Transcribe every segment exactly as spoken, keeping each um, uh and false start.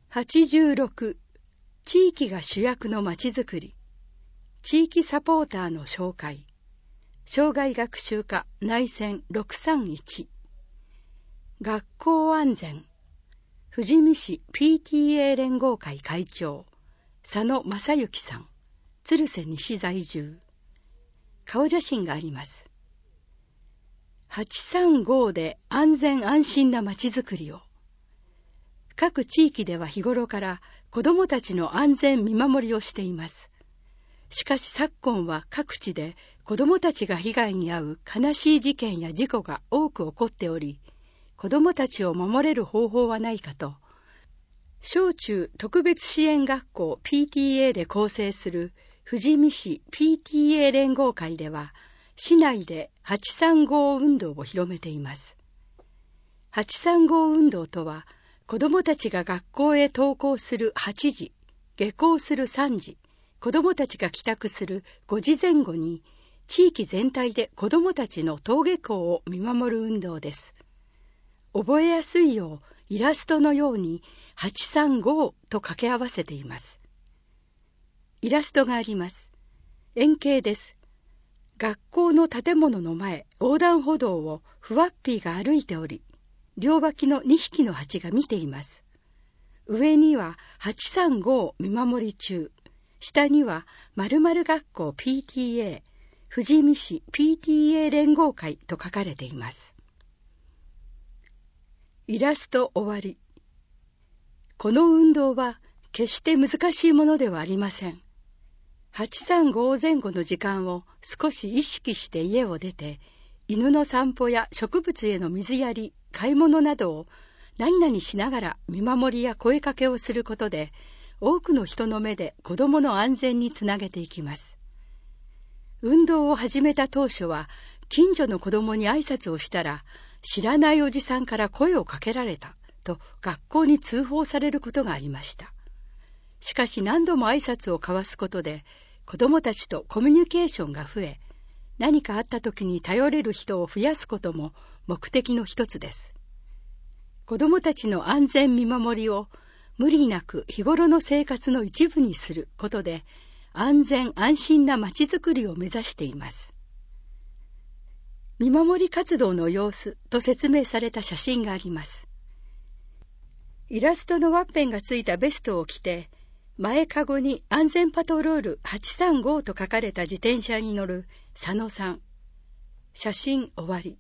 はちじゅうろく、地域が主役のまちづくり、地域サポーターの紹介、障害学習課内線ろくさんいち、学校安全、富士見市 ピーティーエー 連合会会長、佐野正幸さん、鶴瀬西在住。顔写真があります。はちさんごで安全安心なまちづくりを。各地域では日頃から子どもたちの安全見守りをしています。しかし昨今は各地で子どもたちが被害に遭う悲しい事件や事故が多く起こっており、子どもたちを守れる方法はないかと、小中特別支援学校 ピーティーエー で構成する富士見市 ピーティーエー 連合会では、市内ではちさんご運動を広めています。はちさんご運動とは、子どもたちが学校へ登校するはちじ、下校するさんじ、子どもたちが帰宅するごじぜん後に、地域全体で子どもたちの登下校を見守る運動です。覚えやすいよう、イラストのようにはちさんごと掛け合わせています。イラストがあります。円形です。学校の建物の前、横断歩道をふわっぴーが歩いており、両脇のにひきの蜂が見ています。上にははちさんご見守り中、下には〇〇学校 ピーティーエー、富士見市 ピーティーエー 連合会と書かれています。イラスト終わり。この運動は決して難しいものではありません。はちさんご前後の時間を少し意識して家を出て、犬の散歩や植物への水やり、買い物などを何々しながら見守りや声かけをすることで、多くの人の目で子どもの安全につなげていきます。運動を始めた当初は、近所の子どもに挨拶をしたら、知らないおじさんから声をかけられたと学校に通報されることがありました。しかし何度も挨拶を交わすことで、子どもたちとコミュニケーションが増え、何かあった時に頼れる人を増やすことも目的の一つです。子どもたちの安全見守りを無理なく日頃の生活の一部にすることで、安全安心なまちづくりを目指しています。見守り活動の様子と説明された写真があります。イラストのワッペンがついたベストを着て、前かごに安全パトロールはちさんごと書かれた自転車に乗る佐野さん。写真終わり。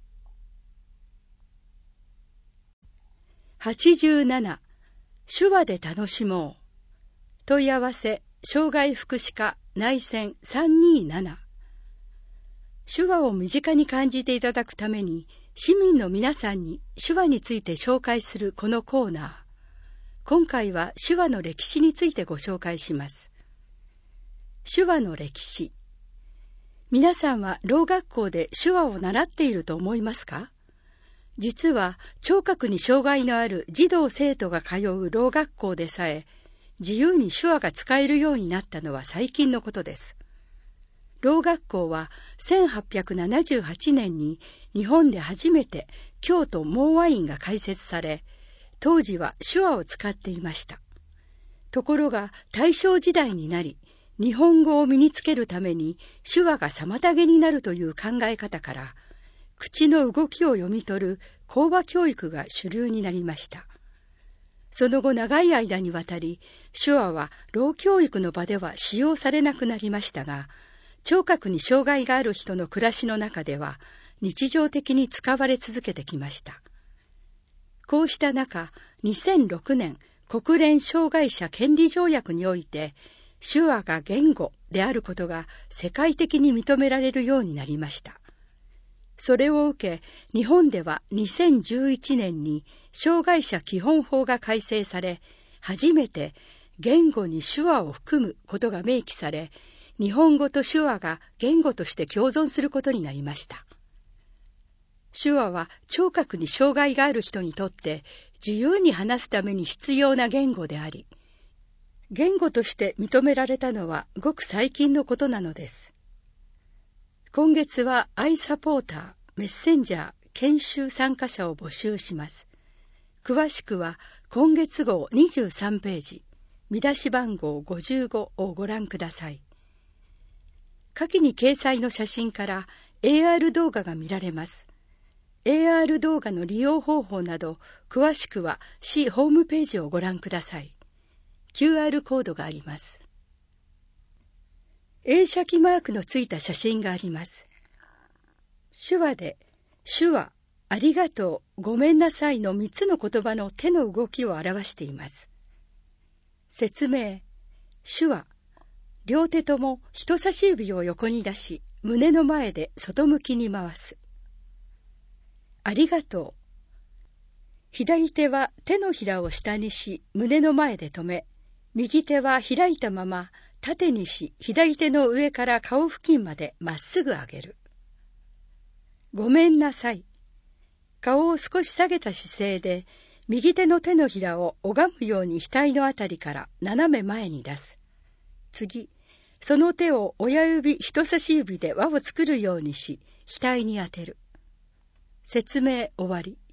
はちじゅうなな、手話で楽しもう。問い合わせ、障害福祉課内線さんにーなな。手話を身近に感じていただくために、市民の皆さんに手話について紹介するこのコーナー。今回は手話の歴史についてご紹介します。手話の歴史。皆さんはろう学校で手話を習っていると思いますか？実は聴覚に障害のある児童生徒が通うろう学校でさえ、自由に手話が使えるようになったのは最近のことです。ろう学校はせんはっぴゃくななじゅうはちねんに日本で初めて京都盲和院が開設され、当時は手話を使っていました。ところが大正時代になり、日本語を身につけるために手話が妨げになるという考え方から、口の動きを読み取る口話教育が主流になりました。その後長い間にわたり、手話はろう教育の場では使用されなくなりましたが、聴覚に障害がある人の暮らしの中では日常的に使われ続けてきました。こうした中、にせんろくねん国連障害者権利条約において、手話が言語であることが世界的に認められるようになりました。それを受け、日本ではにせんじゅういちねんに障害者基本法が改正され、初めて言語に手話を含むことが明記され、日本語と手話が言語として共存することになりました。手話は聴覚に障害がある人にとって自由に話すために必要な言語であり、言語として認められたのはごく最近のことなのです。今月はアイサポーター、メッセンジャー、研修参加者を募集します。詳しくは今月号にじゅうさんページ、見出し番号ごじゅうごをご覧ください。下記に掲載の写真から エーアール 動画が見られます。エーアール 動画の利用方法など、詳しくは市ホームページをご覧ください。キューアール コードがあります。映写機マークのついた写真があります。手話で、手話、ありがとう、ごめんなさいのみっつの言葉の手の動きを表しています。説明、手話、両手とも人差し指を横に出し、胸の前で外向きに回す。ありがとう。左手は手のひらを下にし、胸の前で止め、右手は開いたまま、縦にし、左手の上から顔付近までまっすぐ上げる。ごめんなさい。顔を少し下げた姿勢で、右手の手のひらを拝むように額のあたりから斜め前に出す。次、その手を親指、人差し指で輪を作るようにし、額に当てる。説明終わり。